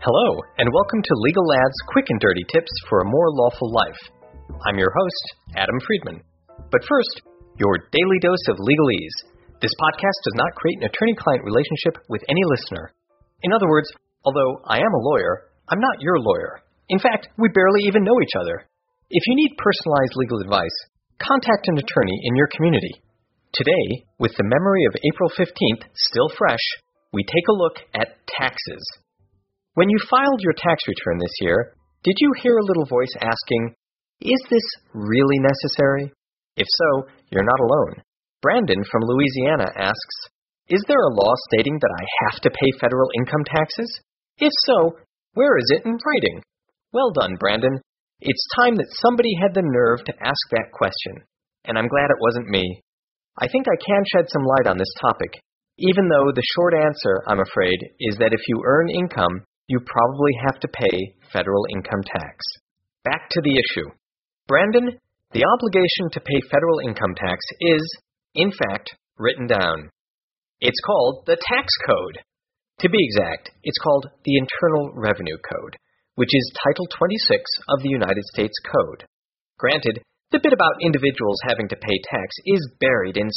Hello, and welcome to Legal Lad's Quick and Dirty Tips for a More Lawful Life. I'm your host, Adam Friedman. But first, your daily dose of legalese. This podcast does not create an attorney-client relationship with any listener. In other words, although I am a lawyer, I'm not your lawyer. In fact, we barely even know each other. If you need personalized legal advice, contact an attorney in your community. Today, with the memory of April 15th still fresh, we take a look at taxes. When you filed your tax return this year, did you hear a little voice asking, "Is this really necessary?" If so, you're not alone. Brandon from Louisiana asks, "Is there a law stating that I have to pay federal income taxes? If so, where is it in writing?" Well done, Brandon. It's time that somebody had the nerve to ask that question, and I'm glad it wasn't me. I think I can shed some light on this topic, even though the short answer, I'm afraid, is that if you earn income, you probably have to pay federal income tax. Back to the issue. Brandon, the obligation to pay federal income tax is, in fact, written down. It's called the tax code. To be exact, it's called the Internal Revenue Code, which is Title 26 of the United States Code. Granted, the bit about individuals having to pay tax is buried in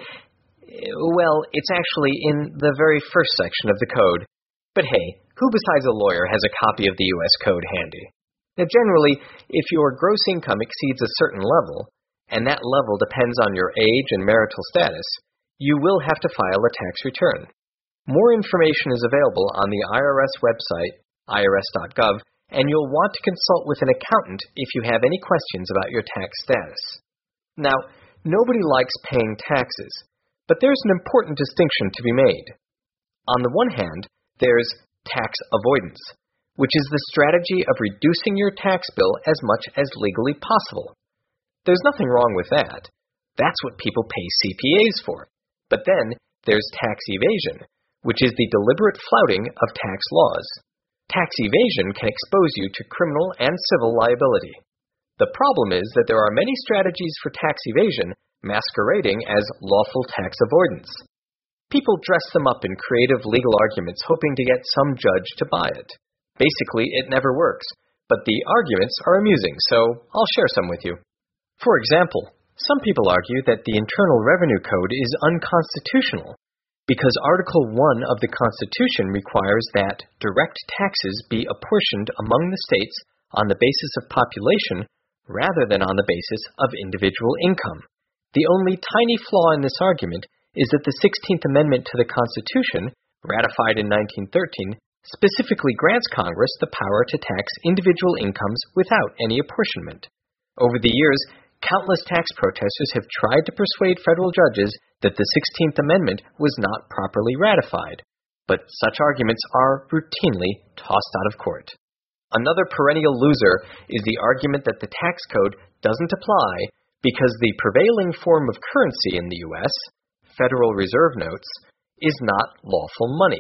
it's actually in the very first section of the code. But hey, who besides a lawyer has a copy of the U.S. Code handy? Now, generally, if your gross income exceeds a certain level, and that level depends on your age and marital status, you will have to file a tax return. More information is available on the IRS website, irs.gov, and you'll want to consult with an accountant if you have any questions about your tax status. Now, nobody likes paying taxes, but there's an important distinction to be made. On the one hand, there's tax avoidance, which is the strategy of reducing your tax bill as much as legally possible. There's nothing wrong with that. That's what people pay CPAs for. But then there's tax evasion, which is the deliberate flouting of tax laws. Tax evasion can expose you to criminal and civil liability. The problem is that there are many strategies for tax evasion masquerading as lawful tax avoidance. People dress them up in creative legal arguments hoping to get some judge to buy it. Basically, it never works, but the arguments are amusing, so I'll share some with you. For example, some people argue that the Internal Revenue Code is unconstitutional because Article 1 of the Constitution requires that direct taxes be apportioned among the states on the basis of population rather than on the basis of individual income. The only tiny flaw in this argument is that the 16th Amendment to the Constitution, ratified in 1913, specifically grants Congress the power to tax individual incomes without any apportionment. Over the years, countless tax protesters have tried to persuade federal judges that the 16th Amendment was not properly ratified, but such arguments are routinely tossed out of court. Another perennial loser is the argument that the tax code doesn't apply because the prevailing form of currency in the U.S., Federal Reserve notes, is not lawful money.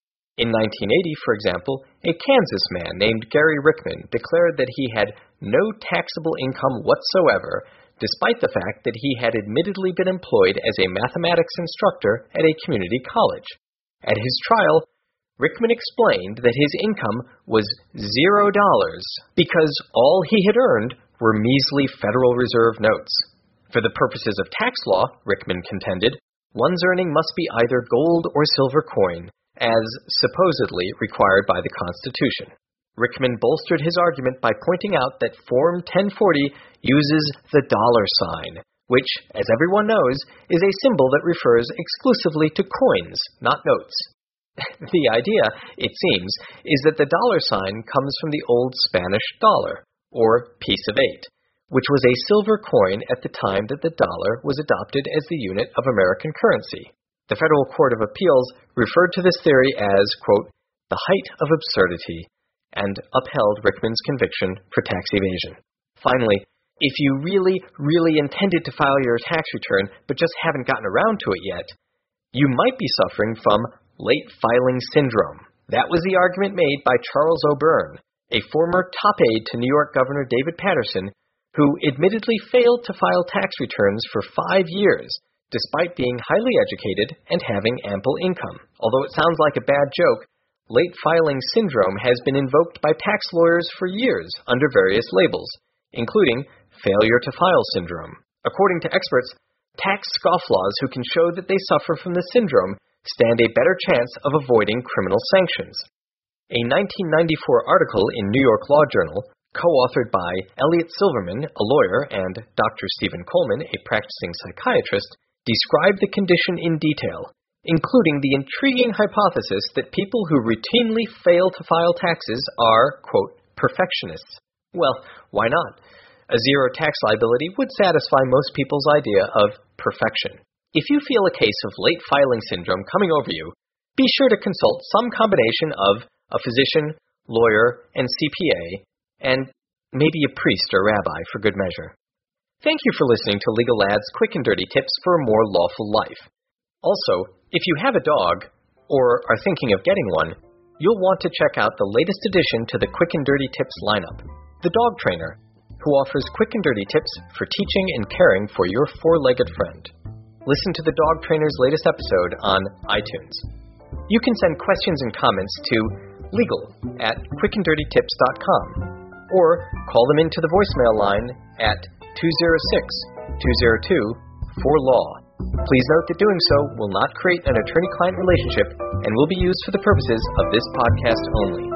In 1980, for example, a Kansas man named Gary Rickman declared that he had no taxable income whatsoever, despite the fact that he had admittedly been employed as a mathematics instructor at a community college. At his trial, Rickman explained that his income was $0 because all he had earned were measly Federal Reserve notes. For the purposes of tax law, Rickman contended, one's earning must be either gold or silver coin, as supposedly required by the Constitution. Rickman bolstered his argument by pointing out that Form 1040 uses the dollar sign, which, as everyone knows, is a symbol that refers exclusively to coins, not notes. The idea, it seems, is that the dollar sign comes from the old Spanish dollar, or piece of eight, which was a silver coin at the time that the dollar was adopted as the unit of American currency. The Federal Court of Appeals referred to this theory as, quote, the height of absurdity, and upheld Rickman's conviction for tax evasion. Finally, if you really intended to file your tax return but just haven't gotten around to it yet, you might be suffering from late filing syndrome. That was the argument made by Charles O'Byrne, a former top aide to New York Governor David Paterson, who admittedly failed to file tax returns for 5 years, despite being highly educated and having ample income. Although it sounds like a bad joke, late filing syndrome has been invoked by tax lawyers for years under various labels, including failure to file syndrome. According to experts, tax scofflaws who can show that they suffer from the syndrome stand a better chance of avoiding criminal sanctions. A 1994 article in New York Law Journal, co-authored by Elliot Silverman, a lawyer, and Dr. Stephen Coleman, a practicing psychiatrist, described the condition in detail, including the intriguing hypothesis that people who routinely fail to file taxes are, quote, perfectionists. Well, why not? A zero tax liability would satisfy most people's idea of perfection. If you feel a case of late filing syndrome coming over you, be sure to consult some combination of a physician, lawyer, and CPA, and maybe a priest or rabbi for good measure. Thank you for listening to Legal Lad's Quick and Dirty Tips for a More Lawful Life. Also, if you have a dog, or are thinking of getting one, you'll want to check out the latest addition to the Quick and Dirty Tips lineup, the Dog Trainer, who offers quick and dirty tips for teaching and caring for your four-legged friend. Listen to the Dog Trainer's latest episode on iTunes. You can send questions and comments to legal@quickanddirtytips.com or call them into the voicemail line at 206-202-4LAW. Please note that doing so will not create an attorney-client relationship and will be used for the purposes of this podcast only.